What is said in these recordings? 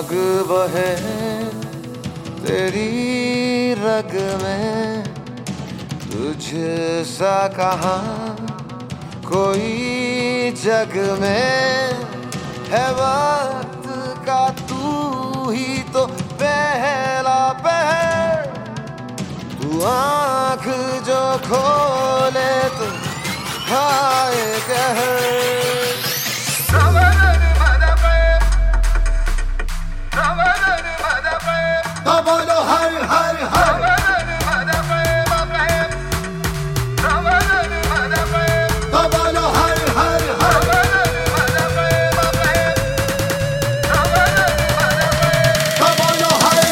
आग बहे तेरी रग में, तुझसा कहाँ कोई जग में है। वक्त का तू ही तो पहला पहर, तू आँख जो खोले तो हाय कहर। तो बोलो हर हर हर, तो बोलो हर हर हर, तो बोलो हर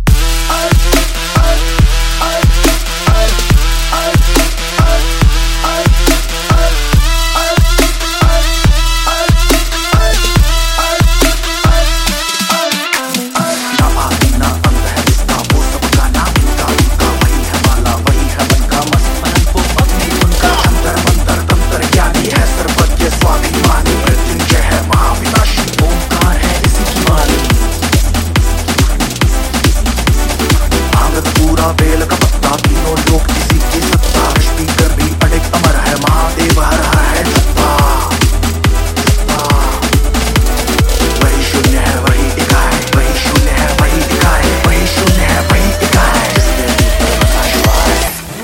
बेल का पत्ता, तीनों लोग किसी की सत्ता, स्पीकर भी अड़िग अमर है, महादेव हर है सत्ता। वही शून्य है वही टिका है, वही शून्य है वही टिका है, वही शून्य है वही टिका है, जिसके भीतर बसा शिवा है।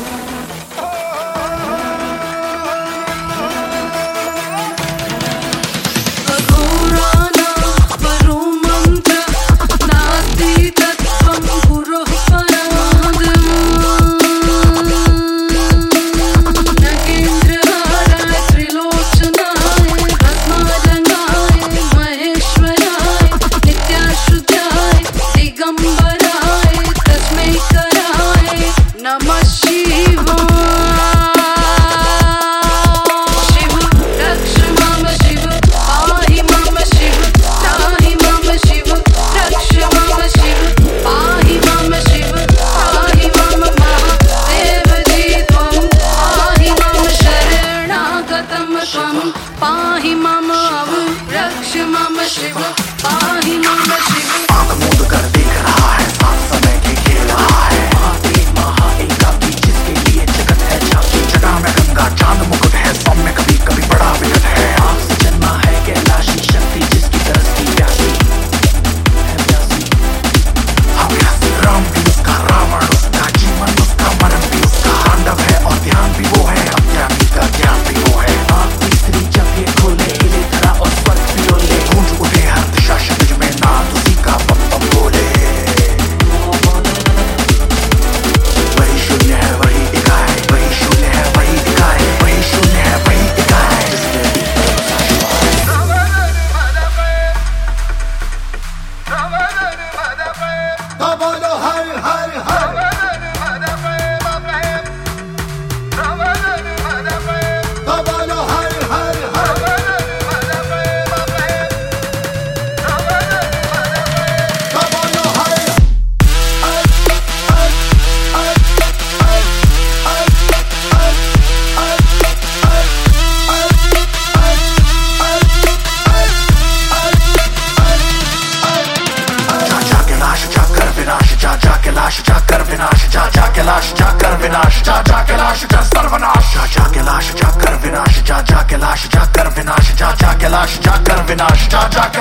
पाहि मम रक्ष मम शिव, पाहि मम शिव। आँख मूंद कर देख रहा है, साथ समय के खेल रहा है, महादेव महाएकाकी, जिसके लिए जगत है झांकी। जटा में गंगा चांद मुकुट है, सौम्य कभी कभी बड़ा विकट है। आग से जन्मा है कैलाशी शक्ति, जिसकी तरस की प्यासी है प्यासी। हाँ प्यासी, राम भी उसका, रावण उसका, जीवन उसका, मरण भी उसका। तांडव है और ध्यान भी वो है, अज्ञानी का ज्ञान भी वो है। खोले हिले धरा और स्वर्ग भी डोले, गूंज उठे हर दिशा शब्द में नाद उसी का बम बम बोले। वही शून्य है वही टिका है, वही शून्य है वही टिका है, वही शून्य है वही टिका है, जिसके भीतर बसा शिवा है। तो बोलो हर हर हर, तो बोलो हर हर हर, तो बोलो हर जा के लाश जाकर विनाश, जा के लाश जाकर विनाश, जा के लाश जाकर विनाश, जा के लाश जा सर्वनाश, जा के लाश जाकर विनाश, जा के लाश जाकर विनाश, जा के लाश जाकर विनाश, जा